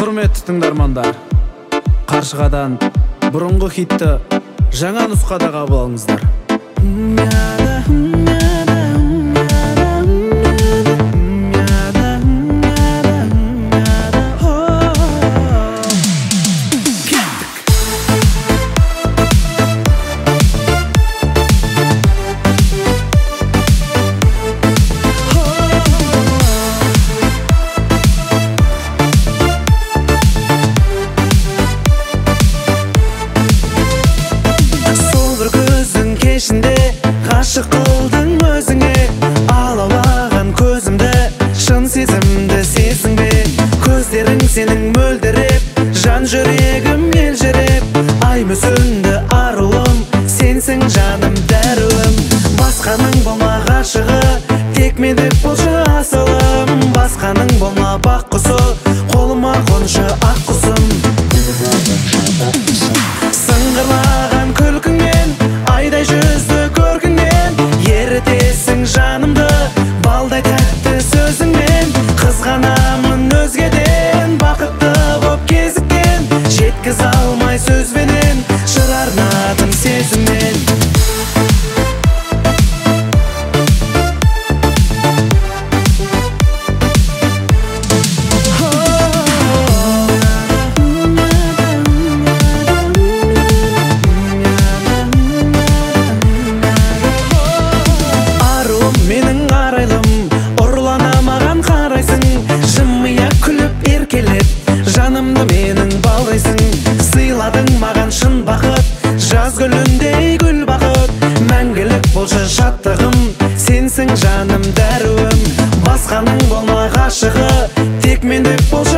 Құрметті тыңдармандар, Қаршығадан бұрынғы хитті жаңа нұсқада қабыл алыңыздар. Ғашық қылдың өзіңе, алаулаған көзімді, шын сезімді сездің бе? Көздерің сенің мөлдіреп, жан жүрегім елжіреп, ай мүсінді арулым, сенсің жаным дәруім. Басқаның болма ғашығы, тек мен деп болшы асылым. Басқаның болма бақ құсы, қолыма қоншы ақ құсым. Сыңғырлаған күлкіңмен, айдай жүзді көркіңмен, ерітесің жанымды балдай тәтті сөзіңмен. Қызғанамын өзгеден, бақытты боп кезіккен, жеткіз алмай сөзбенен, жыр арнадым сезіммен. Жанымды менің балдайсың, сыйладың маған шын бақыт, жаз гүліндей гүл бақыт. Мәңгілік болшы шаттығым, сенсің жаным дәруім. Басқаның болма ғашығы, тек мен деп болшы